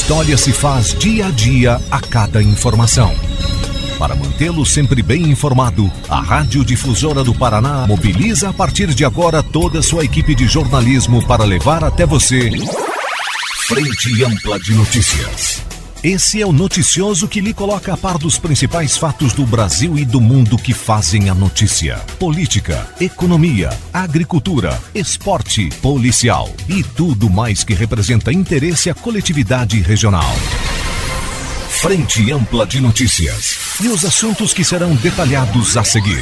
história se faz dia a dia a cada informação. Para mantê-lo sempre bem informado, a Rádio Difusora do Paraná mobiliza a partir de agora toda a sua equipe de jornalismo para levar até você Frente Ampla de Notícias. Esse é o noticioso que lhe coloca a par dos principais fatos do Brasil e do mundo que fazem a notícia. Política, economia, agricultura, esporte, policial e tudo mais que representa interesse à coletividade regional. Frente Ampla de Notícias e os assuntos que serão detalhados a seguir.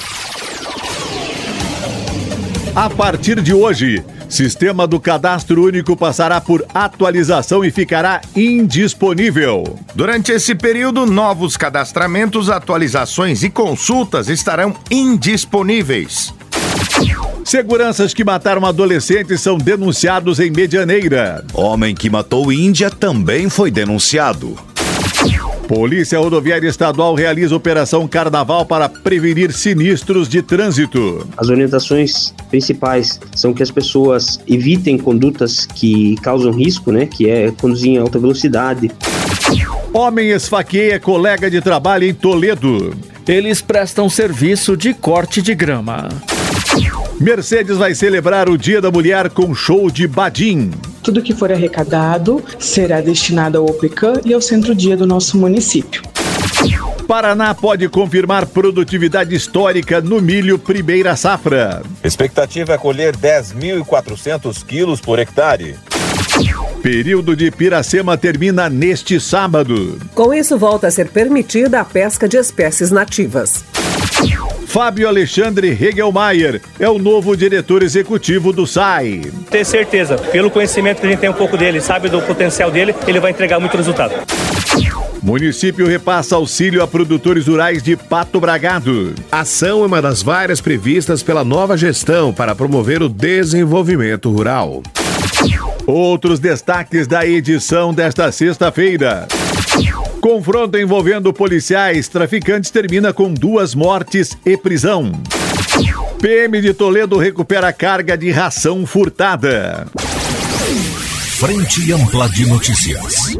A partir de hoje, Sistema do Cadastro Único passará por atualização e ficará indisponível. Durante esse período, novos cadastramentos, atualizações e consultas estarão indisponíveis. Seguranças que mataram adolescentes são denunciados em Medianeira. Homem que matou índia também foi denunciado. Polícia Rodoviária Estadual realiza Operação Carnaval para prevenir sinistros de trânsito. As orientações principais são que as pessoas evitem condutas que causam risco, que é conduzir em alta velocidade. Homem esfaqueia colega de trabalho em Toledo. Eles prestam serviço de corte de grama. Mercedes vai celebrar o Dia da Mulher com show de Badim. Tudo que for arrecadado será destinado ao OPECAM e ao Centro-Dia do nosso município. Paraná pode confirmar produtividade histórica no milho primeira safra. Expectativa é colher 10.400 quilos por hectare. Período de Piracema termina neste sábado. Com isso, volta a ser permitida a pesca de espécies nativas. Fábio Alexandre Hegelmeier é o novo diretor executivo do SAI. Ter certeza, pelo conhecimento que a gente tem um pouco dele, sabe do potencial dele, ele vai entregar muito resultado. Município repassa auxílio a produtores rurais de Pato Bragado. A ação é uma das várias previstas pela nova gestão para promover o desenvolvimento rural. Outros destaques da edição desta sexta-feira. Confronto envolvendo policiais, traficantes termina com 2 mortes e prisão. PM de Toledo recupera carga de ração furtada. Frente Ampla de Notícias.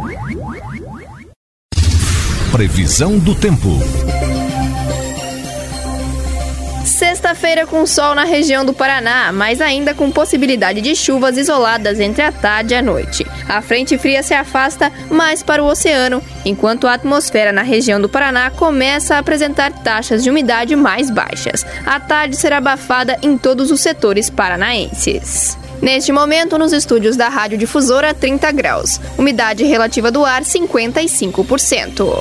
Previsão do tempo. Sexta-feira com sol na região do Paraná, mas ainda com possibilidade de chuvas isoladas entre a tarde e a noite. A frente fria se afasta mais para o oceano, enquanto a atmosfera na região do Paraná começa a apresentar taxas de umidade mais baixas. A tarde será abafada em todos os setores paranaenses. Neste momento, nos estúdios da Rádio Difusora, 30 graus. Umidade relativa do ar, 55%.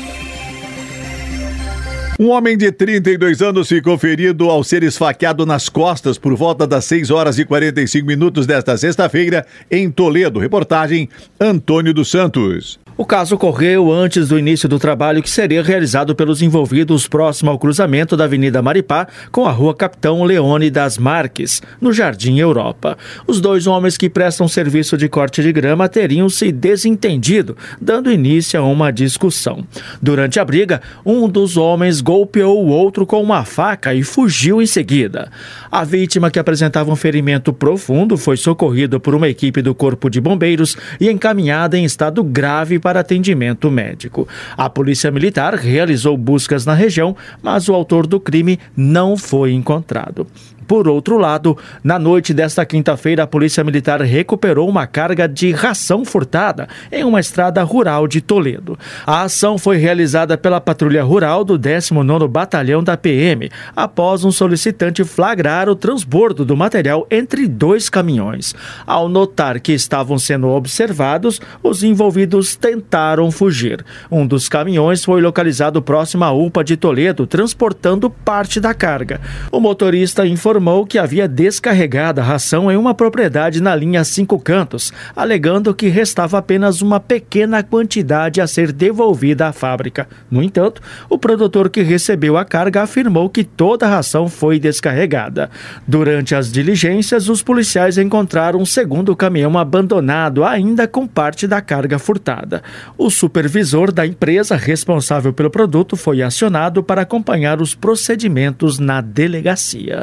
Um homem de 32 anos ficou ferido ao ser esfaqueado nas costas por volta das 6 horas e 45 minutos desta sexta-feira em Toledo. Reportagem Antônio dos Santos. O caso ocorreu antes do início do trabalho que seria realizado pelos envolvidos próximo ao cruzamento da Avenida Maripá com a Rua Capitão Leone das Marques, no Jardim Europa. Os 2 homens que prestam serviço de corte de grama teriam se desentendido, dando início a uma discussão. Durante a briga, um dos homens golpeou o outro com uma faca e fugiu em seguida. A vítima, que apresentava um ferimento profundo, foi socorrida por uma equipe do Corpo de Bombeiros e encaminhada em estado grave para atendimento médico. A Polícia Militar realizou buscas na região, mas o autor do crime não foi encontrado. Por outro lado, na noite desta quinta-feira, a Polícia Militar recuperou uma carga de ração furtada em uma estrada rural de Toledo. A ação foi realizada pela Patrulha Rural do 19º Batalhão da PM, após um solicitante flagrar o transbordo do material entre 2 caminhões. Ao notar que estavam sendo observados, os envolvidos tentaram fugir. Um dos caminhões foi localizado próximo à UPA de Toledo, transportando parte da carga. O motorista informou que havia descarregado a ração em uma propriedade na linha 5 Cantos, alegando que restava apenas uma pequena quantidade a ser devolvida à fábrica. No entanto, o produtor que recebeu a carga afirmou que toda a ração foi descarregada. Durante as diligências, os policiais encontraram um segundo caminhão abandonado, ainda com parte da carga furtada. O supervisor da empresa responsável pelo produto foi acionado para acompanhar os procedimentos na delegacia.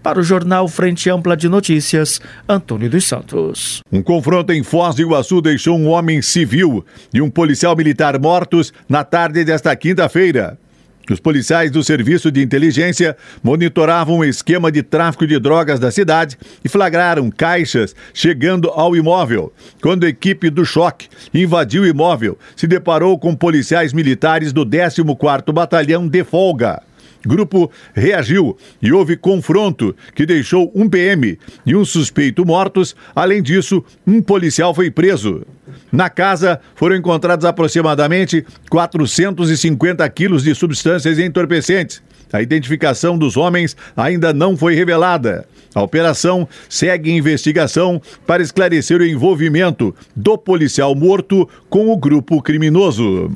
Para o jornal Frente Ampla de Notícias, Antônio dos Santos. Um confronto em Foz do Iguaçu deixou um homem civil e um policial militar mortos na tarde desta quinta-feira. Os policiais do Serviço de Inteligência monitoravam o esquema de tráfico de drogas da cidade e flagraram caixas chegando ao imóvel. Quando a equipe do choque invadiu o imóvel, se deparou com policiais militares do 14º Batalhão de Folga. O grupo reagiu e houve confronto que deixou um PM e um suspeito mortos. Além disso, um policial foi preso. Na casa foram encontrados aproximadamente 450 quilos de substâncias entorpecentes. A identificação dos homens ainda não foi revelada. A operação segue em investigação para esclarecer o envolvimento do policial morto com o grupo criminoso.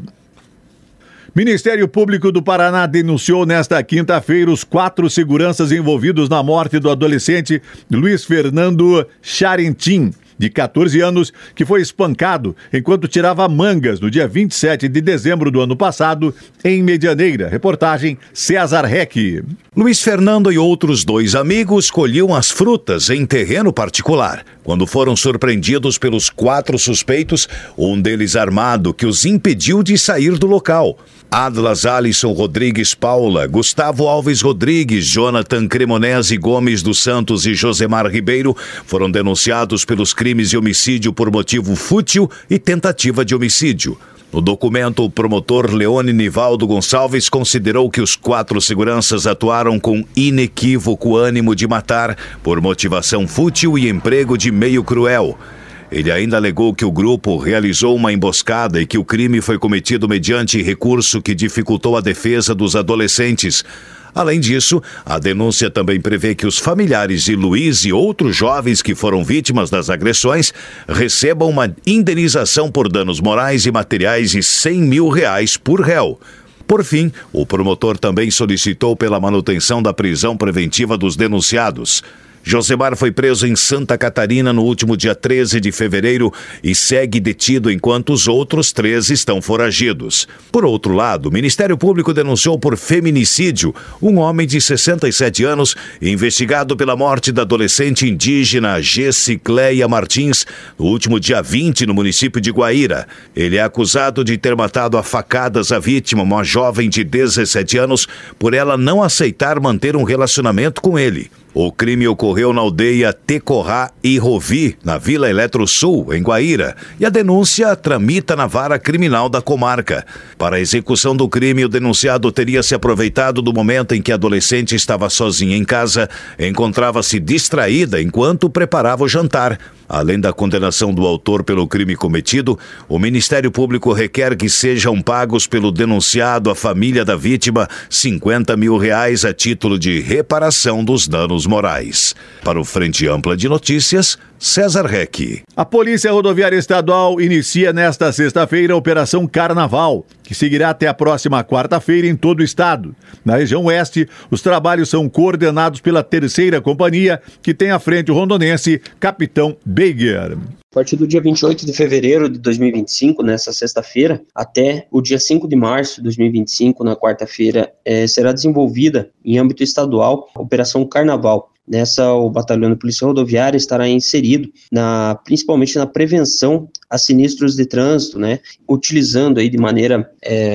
Ministério Público do Paraná denunciou nesta quinta-feira os 4 seguranças envolvidos na morte do adolescente Luiz Fernando Charentin, de 14 anos, que foi espancado enquanto tirava mangas no dia 27 de dezembro do ano passado, em Medianeira. Reportagem César Reck. Luiz Fernando e outros 2 amigos colhiam as frutas em terreno particular, quando foram surpreendidos pelos 4 suspeitos, um deles armado, que os impediu de sair do local. Adlas Alisson Rodrigues Paula, Gustavo Alves Rodrigues, Jonathan Cremonese Gomes dos Santos e Josemar Ribeiro foram denunciados pelos crimes de homicídio por motivo fútil e tentativa de homicídio. No documento, o promotor Leone Nivaldo Gonçalves considerou que os 4 seguranças atuaram com inequívoco ânimo de matar por motivação fútil e emprego de meio cruel. Ele ainda alegou que o grupo realizou uma emboscada e que o crime foi cometido mediante recurso que dificultou a defesa dos adolescentes. Além disso, a denúncia também prevê que os familiares de Luiz e outros jovens que foram vítimas das agressões recebam uma indenização por danos morais e materiais de R$100 mil por réu. Por fim, o promotor também solicitou pela manutenção da prisão preventiva dos denunciados. Josemar foi preso em Santa Catarina no último dia 13 de fevereiro e segue detido enquanto os outros 3 estão foragidos. Por outro lado, o Ministério Público denunciou por feminicídio um homem de 67 anos investigado pela morte da adolescente indígena Gessicleia Martins no último dia 20 no município de Guaíra. Ele é acusado de ter matado a facadas a vítima, uma jovem de 17 anos, por ela não aceitar manter um relacionamento com ele. O crime ocorreu na aldeia Tecorrá e Rovi, na Vila Eletrosul, em Guaíra, e a denúncia tramita na vara criminal da comarca. Para a execução do crime, o denunciado teria se aproveitado do momento em que a adolescente estava sozinha em casa, encontrava-se distraída enquanto preparava o jantar. Além da condenação do autor pelo crime cometido, o Ministério Público requer que sejam pagos pelo denunciado à família da vítima R$50 mil a título de reparação dos danos morais. Para o Frente Ampla de Notícias, César Reck. A Polícia Rodoviária Estadual inicia nesta sexta-feira a Operação Carnaval, que seguirá até a próxima quarta-feira em todo o estado. Na região oeste, os trabalhos são coordenados pela 3ª Companhia, que tem à frente o rondonense Capitão Beiger. A partir do dia 28 de fevereiro de 2025, nessa sexta-feira, até o dia 5 de março de 2025, na quarta-feira, será desenvolvida, em âmbito estadual, a Operação Carnaval. Nessa, o Batalhão de Polícia Rodoviária estará inserido principalmente na prevenção a sinistros de trânsito, utilizando aí de maneira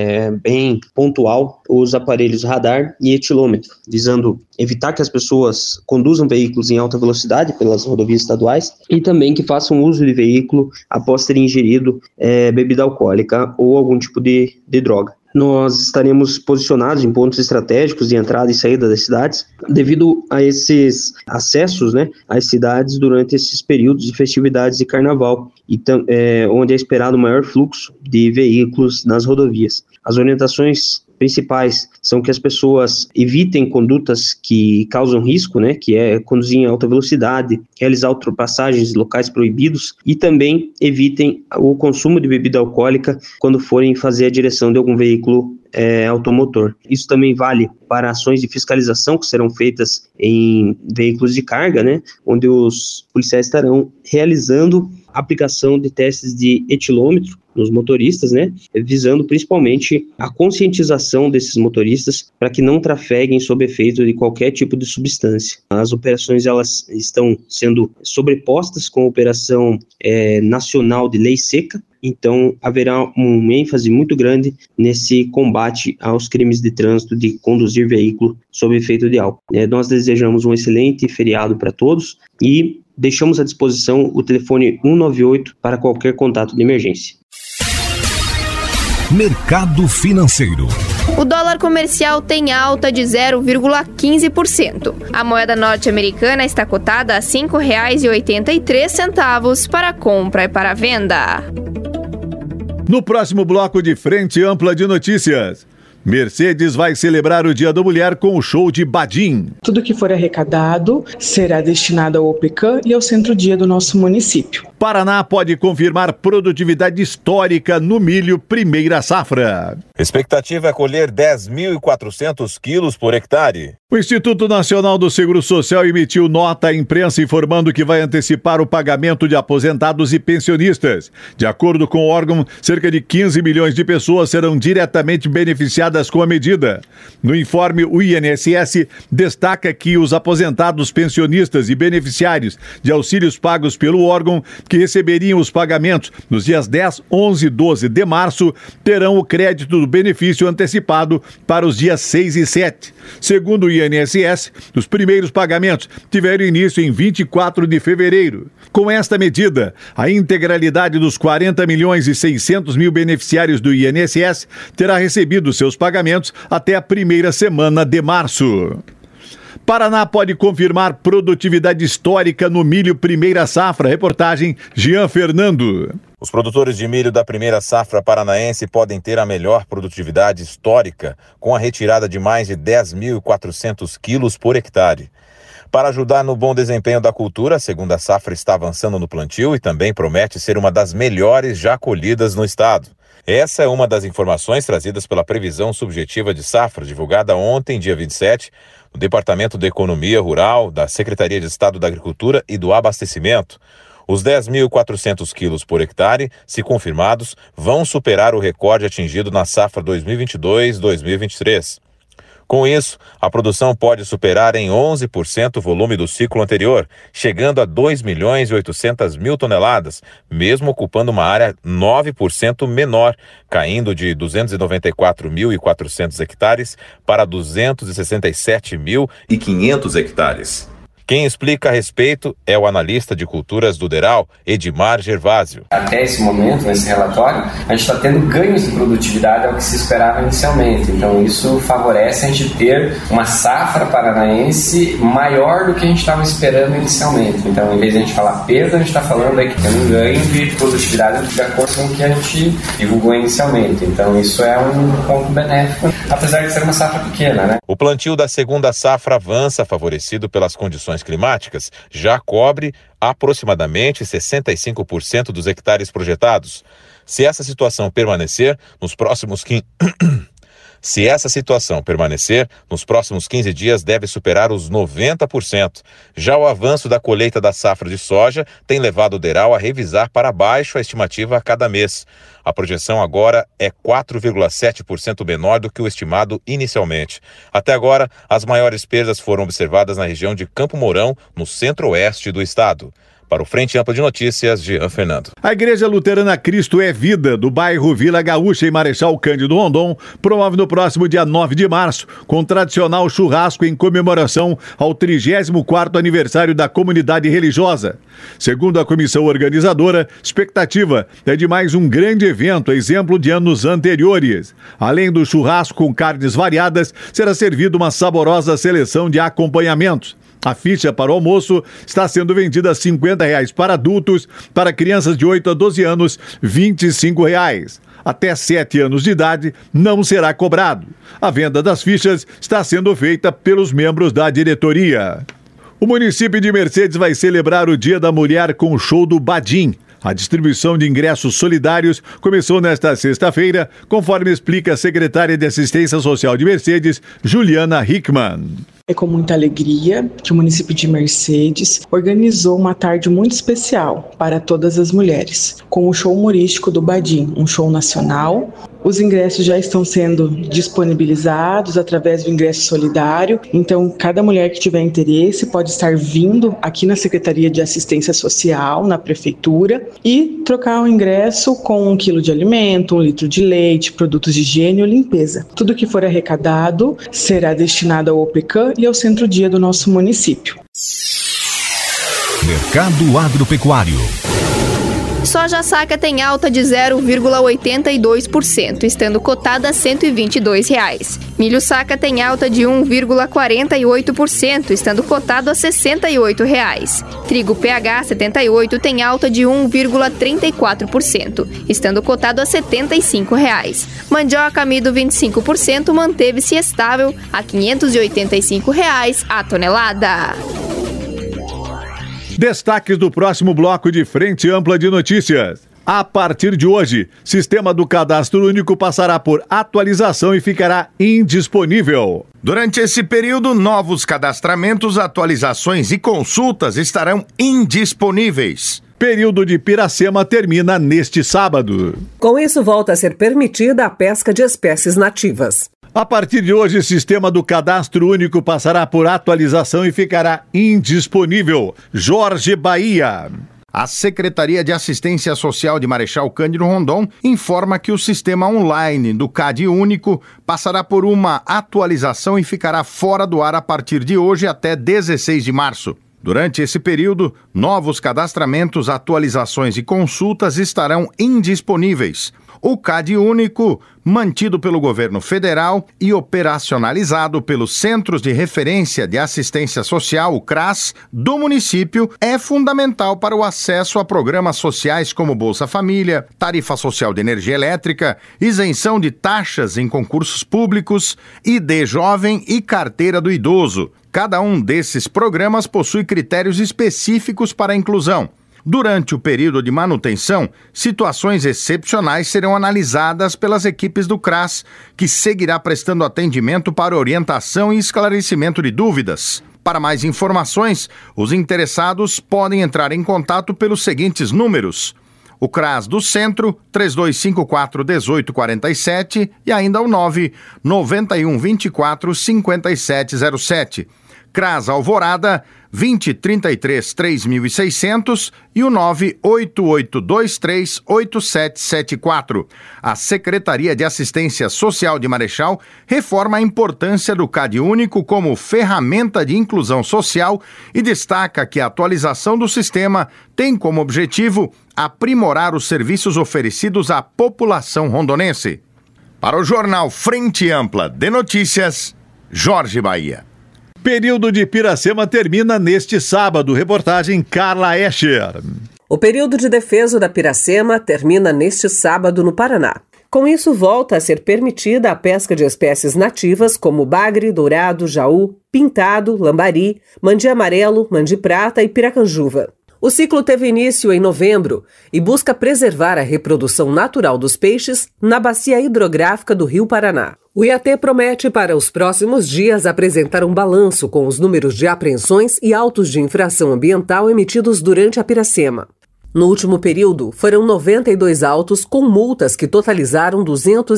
bem pontual os aparelhos radar e etilômetro, visando evitar que as pessoas conduzam veículos em alta velocidade pelas rodovias estaduais e também que façam uso de veículo após terem ingerido bebida alcoólica ou algum tipo de droga. Nós estaremos posicionados em pontos estratégicos de entrada e saída das cidades, devido a esses acessos, às cidades durante esses períodos de festividades de carnaval, onde é esperado o maior fluxo de veículos nas rodovias. As orientações principais são que as pessoas evitem condutas que causam risco, que é conduzir em alta velocidade, realizar ultrapassagens em locais proibidos e também evitem o consumo de bebida alcoólica quando forem fazer a direção de algum veículo automotor. Isso também vale para ações de fiscalização que serão feitas em veículos de carga, onde os policiais estarão realizando a aplicação de testes de etilômetro nos motoristas, né, visando principalmente a conscientização desses motoristas para que não trafeguem sob efeito de qualquer tipo de substância. As operações elas estão sendo sobrepostas com a operação nacional de lei seca, então haverá um ênfase muito grande nesse combate aos crimes de trânsito de conduzir veículo sob efeito de álcool. Nós desejamos um excelente feriado para todos e deixamos à disposição o telefone 198 para qualquer contato de emergência. Mercado financeiro. O dólar comercial tem alta de 0,15%. A moeda norte-americana está cotada a R$ 5,83 para compra e para venda. No próximo bloco de Frente Ampla de Notícias, Mercedes vai celebrar o Dia da Mulher com o show de Badim. Tudo que for arrecadado será destinado ao OPECAM e ao Centro-Dia do nosso município. Paraná pode confirmar produtividade histórica no milho primeira safra. Expectativa é colher 10.400 quilos por hectare. O Instituto Nacional do Seguro Social emitiu nota à imprensa informando que vai antecipar o pagamento de aposentados e pensionistas. De acordo com o órgão, cerca de 15 milhões de pessoas serão diretamente beneficiadas com a medida. No informe, o INSS destaca que os aposentados, pensionistas e beneficiários de auxílios pagos pelo órgão que receberiam os pagamentos nos dias 10, 11 e 12 de março terão o crédito do benefício antecipado para os dias 6 e 7. Segundo o INSS, os primeiros pagamentos tiveram início em 24 de fevereiro. Com esta medida, a integralidade dos 40 milhões e 600 mil beneficiários do INSS terá recebido seus pagamentos até a primeira semana de março. Paraná pode confirmar produtividade histórica no milho primeira safra. Reportagem Jean Fernando. Os produtores de milho da primeira safra paranaense podem ter a melhor produtividade histórica, com a retirada de mais de 10.400 quilos por hectare. Para ajudar no bom desempenho da cultura, a segunda safra está avançando no plantio e também promete ser uma das melhores já colhidas no estado. Essa é uma das informações trazidas pela previsão subjetiva de safra, divulgada ontem, dia 27, no Departamento de Economia Rural, da Secretaria de Estado da Agricultura e do Abastecimento. Os 10.400 quilos por hectare, se confirmados, vão superar o recorde atingido na safra 2022-2023. Com isso, a produção pode superar em 11% o volume do ciclo anterior, chegando a 2.800.000 toneladas, mesmo ocupando uma área 9% menor, caindo de 294.400 hectares para 267.500 hectares. Quem explica a respeito é o analista de culturas do DERAL, Edmar Gervásio. Até esse momento, nesse relatório, a gente está tendo ganhos de produtividade ao que se esperava inicialmente. Então, isso favorece a gente ter uma safra paranaense maior do que a gente estava esperando inicialmente. Então, em vez de a gente falar perda, a gente está falando aí que tem um ganho de produtividade de acordo com o que a gente divulgou inicialmente. Então, isso é um ponto benéfico, apesar de ser uma safra pequena, né? O plantio da segunda safra avança, favorecido pelas condições climáticas, já cobre aproximadamente 65% dos hectares projetados. Se essa situação permanecer, nos próximos 15 dias deve superar os 90%. Já o avanço da colheita da safra de soja tem levado o DERAL a revisar para baixo a estimativa a cada mês. A projeção agora é 4,7% menor do que o estimado inicialmente. Até agora, as maiores perdas foram observadas na região de Campo Mourão, no centro-oeste do estado. Para o Frente Ampla de Notícias, Jean Fernando. A Igreja Luterana Cristo é Vida, do bairro Vila Gaúcha, em Marechal Cândido Rondon, promove no próximo dia 9 de março, com tradicional churrasco em comemoração ao 34º aniversário da comunidade religiosa. Segundo a comissão organizadora, expectativa é de mais um grande evento, exemplo de anos anteriores. Além do churrasco com carnes variadas, será servida uma saborosa seleção de acompanhamentos. A ficha para o almoço está sendo vendida a R$ 50 para adultos, para crianças de 8 a 12 anos, R$ 25. Até 7 anos de idade não será cobrado. A venda das fichas está sendo feita pelos membros da diretoria. O município de Mercedes vai celebrar o Dia da Mulher com o show do Badim. A distribuição de ingressos solidários começou nesta sexta-feira, conforme explica a secretária de Assistência Social de Mercedes, Juliana Hickman. É com muita alegria que o município de Mercedes organizou uma tarde muito especial para todas as mulheres, com o show humorístico do Badim, um show nacional. Os ingressos já estão sendo disponibilizados através do ingresso solidário, então cada mulher que tiver interesse pode estar vindo aqui na Secretaria de Assistência Social, na Prefeitura, e trocar o ingresso com 1 quilo de alimento, 1 litro de leite, produtos de higiene ou limpeza. Tudo que for arrecadado será destinado ao OPECAM e ao Centro-Dia do nosso município. Mercado Agropecuário. Soja saca tem alta de 0,82%, estando cotada a R$ 122. Milho saca tem alta de 1,48%, estando cotado a R$ 68. Trigo PH 78 tem alta de 1,34%, estando cotado a R$ 75. Mandioca amido 25% manteve-se estável a R$ 585 a tonelada. Destaques do próximo bloco de Frente Ampla de Notícias. A partir de hoje, sistema do Cadastro Único passará por atualização e ficará indisponível. Durante esse período, novos cadastramentos, atualizações e consultas estarão indisponíveis. Período de Piracema termina neste sábado. Com isso, volta a ser permitida a pesca de espécies nativas. A partir de hoje, o sistema do Cadastro Único passará por atualização e ficará indisponível. Jorge Bahia. A Secretaria de Assistência Social de Marechal Cândido Rondon informa que o sistema online do CAD Único passará por uma atualização e ficará fora do ar a partir de hoje até 16 de março. Durante esse período, novos cadastramentos, atualizações e consultas estarão indisponíveis. O CAD Único, mantido pelo governo federal e operacionalizado pelos Centros de Referência de Assistência Social, o CRAS, do município, é fundamental para o acesso a programas sociais como Bolsa Família, Tarifa Social de Energia Elétrica, isenção de taxas em concursos públicos, ID Jovem e Carteira do Idoso. Cada um desses programas possui critérios específicos para a inclusão. Durante o período de manutenção, situações excepcionais serão analisadas pelas equipes do CRAS, que seguirá prestando atendimento para orientação e esclarecimento de dúvidas. Para mais informações, os interessados podem entrar em contato pelos seguintes números: o CRAS do Centro, 3254-1847 e ainda o 99124-5707. CRAS Alvorada, 2033-3600 e o 98823-8774. A Secretaria de Assistência Social de Marechal reforma a importância do CAD Único como ferramenta de inclusão social e destaca que a atualização do sistema tem como objetivo aprimorar os serviços oferecidos à população rondonense. Para o jornal Frente Ampla de Notícias, Jorge Bahia. Período de Piracema termina neste sábado. Reportagem Carla Escher. O período de defeso da Piracema termina neste sábado no Paraná. Com isso, volta a ser permitida a pesca de espécies nativas como bagre, dourado, jaú, pintado, lambari, mandi amarelo, mandi prata e piracanjuva. O ciclo teve início em novembro e busca preservar a reprodução natural dos peixes na bacia hidrográfica do Rio Paraná. O IAT promete para os próximos dias apresentar um balanço com os números de apreensões e autos de infração ambiental emitidos durante a Piracema. No último período, foram 92 autos com multas que totalizaram R$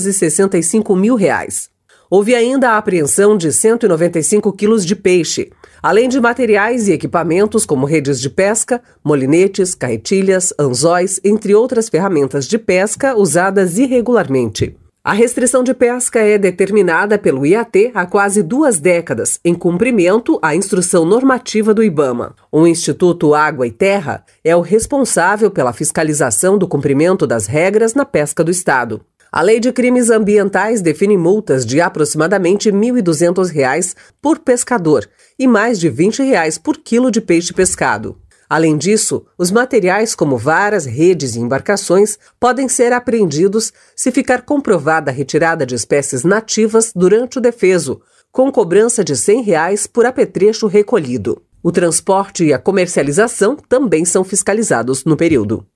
265 mil. Houve ainda a apreensão de 195 quilos de peixe, além de materiais e equipamentos como redes de pesca, molinetes, carretilhas, anzóis, entre outras ferramentas de pesca usadas irregularmente. A restrição de pesca é determinada pelo IAT há quase 2 décadas, em cumprimento à instrução normativa do IBAMA. O Instituto Água e Terra é o responsável pela fiscalização do cumprimento das regras na pesca do Estado. A Lei de Crimes Ambientais define multas de aproximadamente R$ 1.200 por pescador e mais de R$ 20 por quilo de peixe pescado. Além disso, os materiais como varas, redes e embarcações podem ser apreendidos se ficar comprovada a retirada de espécies nativas durante o defeso, com cobrança de R$ 100 por apetrecho recolhido. O transporte e a comercialização também são fiscalizados no período.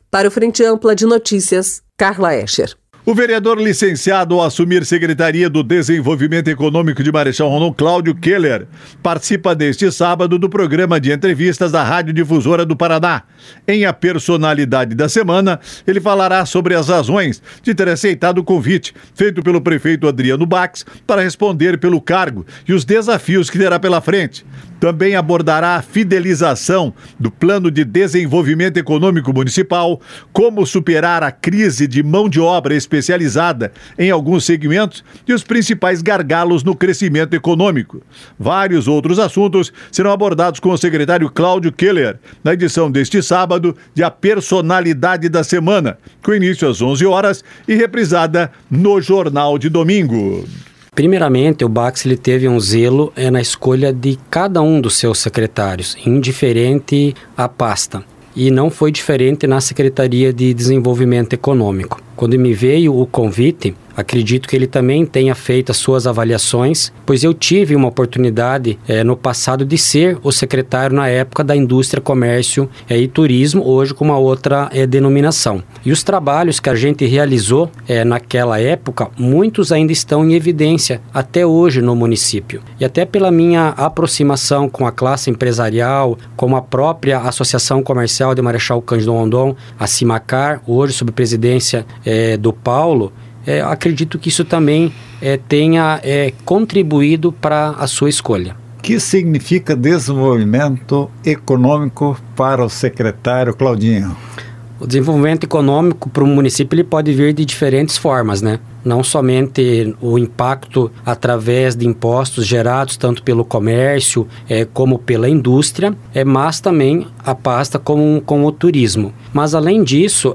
Para o Frente Ampla de Notícias, Carla Escher. O vereador licenciado ao assumir Secretaria do Desenvolvimento Econômico de Marechal Rondon, Cláudio Keller, participa neste sábado do programa de entrevistas da Rádio Difusora do Paraná. Em A Personalidade da Semana, ele falará sobre as razões de ter aceitado o convite feito pelo prefeito Adriano Bax para responder pelo cargo e os desafios que terá pela frente. Também abordará a fidelização do Plano de Desenvolvimento Econômico Municipal, como superar a crise de mão de obra especializada em alguns segmentos e os principais gargalos no crescimento econômico. Vários outros assuntos serão abordados com o secretário Cláudio Keller na edição deste sábado de A Personalidade da Semana, com início às 11 horas e reprisada no Jornal de Domingo. Primeiramente, o Bax ele teve um zelo na escolha de cada um dos seus secretários, indiferente à pasta. E não foi diferente na Secretaria de Desenvolvimento Econômico. Quando me veio o convite, acredito que ele também tenha feito as suas avaliações, pois eu tive uma oportunidade no passado de ser o secretário na época da Indústria, Comércio e Turismo, hoje com uma outra denominação. E os trabalhos que a gente realizou naquela época, muitos ainda estão em evidência até hoje no município. E até pela minha aproximação com a classe empresarial, com a própria Associação Comercial de Marechal Cândido Rondon, a Cimacar, hoje sob presidência do Paulo, acredito que isso também tenha contribuído para a sua escolha. O que significa desenvolvimento econômico para o secretário Claudinho? O desenvolvimento econômico para o município ele pode vir de diferentes formas, né? Não somente o impacto através de impostos gerados tanto pelo comércio como pela indústria, mas também a pasta com o turismo. Mas além disso,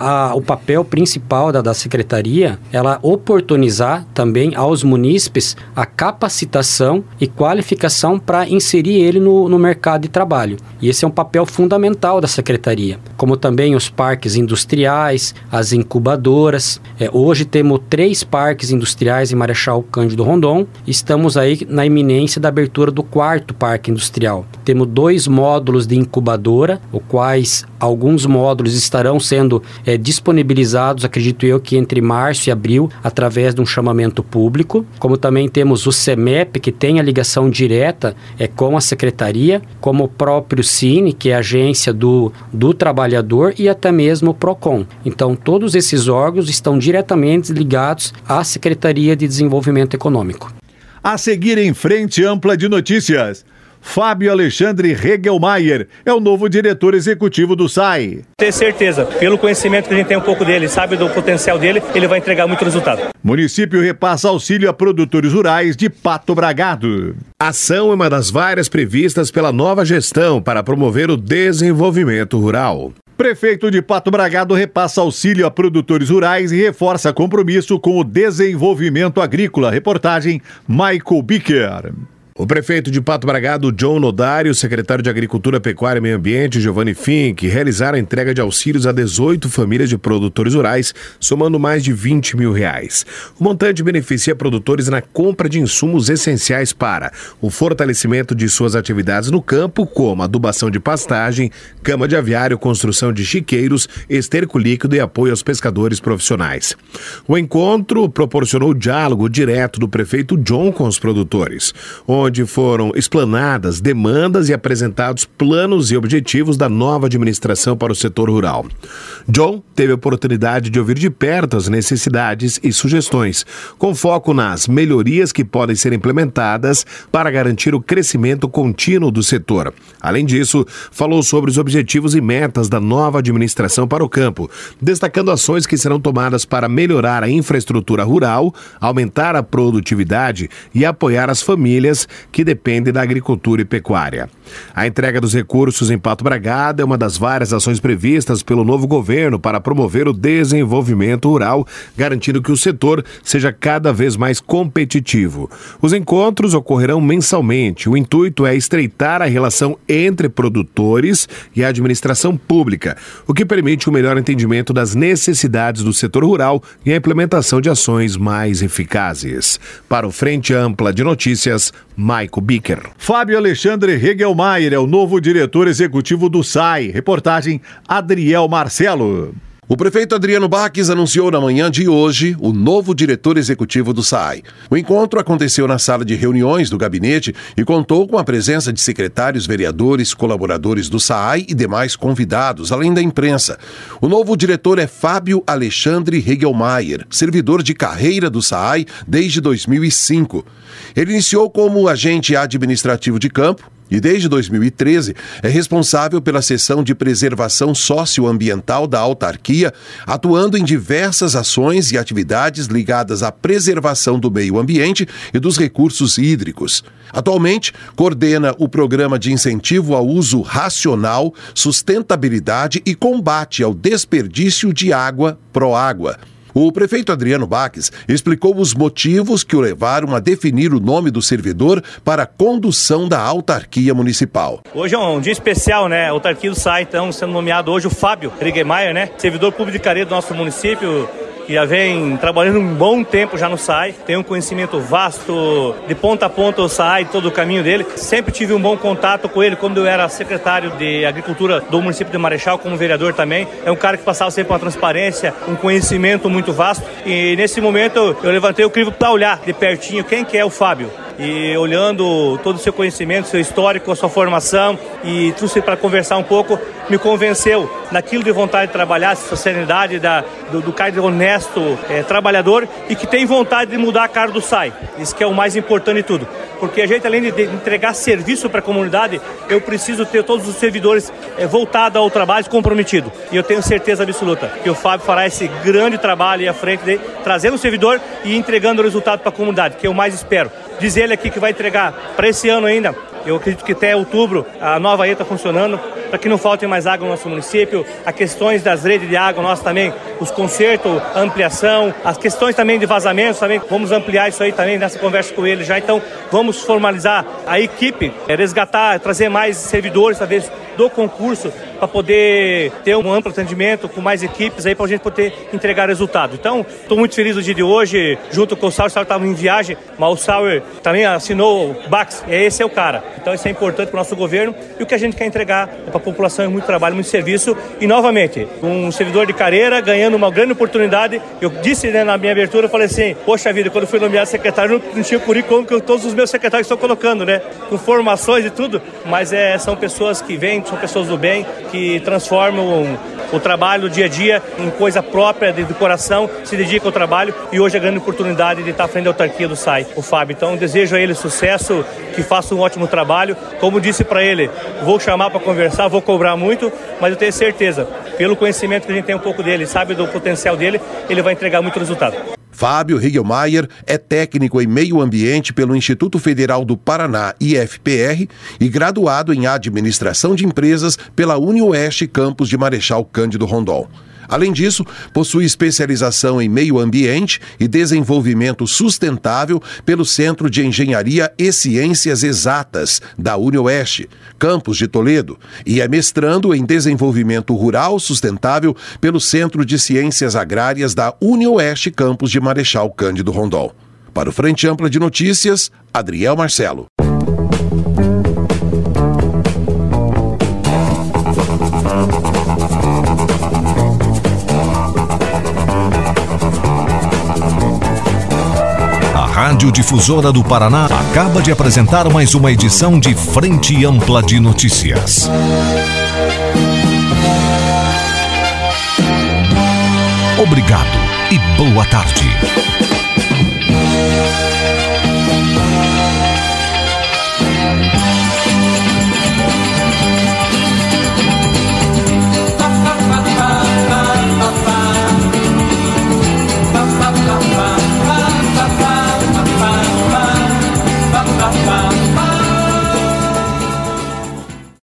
o papel principal da secretaria ela oportunizar também aos munícipes a capacitação e qualificação para inserir ele no mercado de trabalho. E esse é um papel fundamental da secretaria, como também os parques industriais, as incubadoras. Hoje temos 3 parques industriais em Marechal Cândido Rondon. Estamos aí na iminência da abertura do 4º parque industrial. Temos 2 módulos de incubadora, os quais alguns módulos estarão sendo disponibilizados, acredito eu, que entre março e abril, através de um chamamento público. Como também temos o CEMEP, que tem a ligação direta com a secretaria, como o próprio Cine, que é a agência do trabalhador, e até mesmo o PROCON. Então, todos esses órgãos estão diretamente ligados à Secretaria de Desenvolvimento Econômico. A seguir em Frente Ampla de Notícias, Fábio Alexandre Regelmaier é o novo diretor executivo do SAI. Ter certeza, pelo conhecimento que a gente tem um pouco dele, sabe do potencial dele, ele vai entregar muito resultado. Município repassa auxílio a produtores rurais de Pato Bragado. A ação é uma das várias previstas pela nova gestão para promover o desenvolvimento rural. Prefeito de Pato Bragado repassa auxílio a produtores rurais e reforça compromisso com o desenvolvimento agrícola. Reportagem Michael Bicker. O prefeito de Pato Bragado, John Nodário, o secretário de Agricultura, Pecuária e Meio Ambiente, Giovanni Fink, realizaram a entrega de auxílios a 18 famílias de produtores rurais, somando mais de R$20 mil. O montante beneficia produtores na compra de insumos essenciais para o fortalecimento de suas atividades no campo, como adubação de pastagem, cama de aviário, construção de chiqueiros, esterco líquido e apoio aos pescadores profissionais. O encontro proporcionou diálogo direto do prefeito John com os produtores, onde foram explanadas demandas e apresentados planos e objetivos da nova administração para o setor rural. John teve a oportunidade de ouvir de perto as necessidades e sugestões, com foco nas melhorias que podem ser implementadas para garantir o crescimento contínuo do setor. Além disso, falou sobre os objetivos e metas da nova administração para o campo, destacando ações que serão tomadas para melhorar a infraestrutura rural, aumentar a produtividade e apoiar as famílias que dependem da agricultura e pecuária. A entrega dos recursos em Pato Bragado é uma das várias ações previstas pelo novo governo para promover o desenvolvimento rural, garantindo que o setor seja cada vez mais competitivo. Os encontros ocorrerão mensalmente. O intuito é estreitar a relação entre produtores e a administração pública, o que permite um melhor entendimento das necessidades do setor rural e a implementação de ações mais eficazes. Para o Frente Ampla de Notícias, Michael Bicker. Fábio Alexandre Regelmaier é o novo diretor executivo do SAI. Reportagem Adriel Marcelo. Marcelo. O prefeito Adriano Baques anunciou na manhã de hoje o novo diretor executivo do SAAI. O encontro aconteceu na sala de reuniões do gabinete e contou com a presença de secretários, vereadores, colaboradores do SAAI e demais convidados, além da imprensa. O novo diretor é Fábio Alexandre Hegelmeier, servidor de carreira do SAAI desde 2005. Ele iniciou como agente administrativo de campo e desde 2013 é responsável pela seção de preservação socioambiental da autarquia, atuando em diversas ações e atividades ligadas à preservação do meio ambiente e dos recursos hídricos. Atualmente, coordena o programa de incentivo ao uso racional, sustentabilidade e combate ao desperdício de água Proágua. O prefeito Adriano Baques explicou os motivos que o levaram a definir o nome do servidor para a condução da autarquia municipal. Hoje é um dia especial, né? A autarquia do SAAI, então, sendo nomeado hoje o Fábio Hegelmeier, né? Servidor público de carreira do nosso município, que já vem trabalhando um bom tempo já no SAAI, tem um conhecimento vasto de ponta a ponta do SAAI, todo o caminho dele. Sempre tive um bom contato com ele quando eu era secretário de Agricultura do município de Marechal, como vereador também. É um cara que passava sempre uma transparência, um conhecimento muito vasto. E nesse momento eu levantei o crivo para olhar de pertinho quem que é o Fábio. E olhando todo o seu conhecimento, seu histórico, a sua formação, e trouxe para conversar um pouco, me convenceu naquilo de vontade de trabalhar, essa serenidade do cara honesto, trabalhador, e que tem vontade de mudar a cara do SAAI. Isso que é o mais importante de tudo. Porque a gente, além de entregar serviço para a comunidade, eu preciso ter todos os servidores voltados ao trabalho, comprometidos. E eu tenho certeza absoluta que o Fábio fará esse grande trabalho aí à frente dele, trazendo o servidor e entregando o resultado para a comunidade, que eu mais espero. Diz ele aqui que vai entregar para esse ano ainda, eu acredito que até outubro a nova ETA funcionando, para que não falte mais água no nosso município, as questões das redes de água nossa também, os consertos, a ampliação, as questões também de vazamentos também, vamos ampliar isso aí também nessa conversa com ele já, então vamos formalizar a equipe, resgatar, trazer mais servidores, talvez, do concurso, para poder ter um amplo atendimento com mais equipes aí para a gente poder entregar resultado. Então, estou muito feliz do dia de hoje, junto com o Sauer estava em viagem, mas o Sauer também assinou o Bax, esse é o cara. Então isso é importante para o nosso governo e o que a gente quer entregar para a população é muito trabalho, muito serviço e novamente, um servidor de carreira ganhando uma grande oportunidade. Eu disse, né, na minha abertura, eu falei assim, poxa vida, quando eu fui nomeado secretário, não tinha currículo como todos os meus secretários estão colocando, né, com formações e tudo, mas são pessoas que vêm, são pessoas do bem, que transformam o trabalho, o dia a dia, em coisa própria, do coração, se dedica ao trabalho e hoje é a grande oportunidade de estar à frente da autarquia do SAAI, o Fábio. Então desejo a ele sucesso, que faça um ótimo trabalho. Como disse para ele, vou chamar para conversar, vou cobrar muito, mas eu tenho certeza, pelo conhecimento que a gente tem um pouco dele, sabe do potencial dele, ele vai entregar muito resultado. Fábio Hegelmeier é técnico em meio ambiente pelo Instituto Federal do Paraná, IFPR, e graduado em administração de empresas pela UniOeste Campus de Marechal Cândido Rondon. Além disso, possui especialização em meio ambiente e desenvolvimento sustentável pelo Centro de Engenharia e Ciências Exatas da UniOeste, Campus de Toledo, e é mestrando em desenvolvimento rural sustentável pelo Centro de Ciências Agrárias da UniOeste, Campus de Marechal Cândido Rondon. Para o Frente Ampla de Notícias, Adriel Marcelo. Rádio Difusora do Paraná acaba de apresentar mais uma edição de Frente Ampla de Notícias. Obrigado e boa tarde.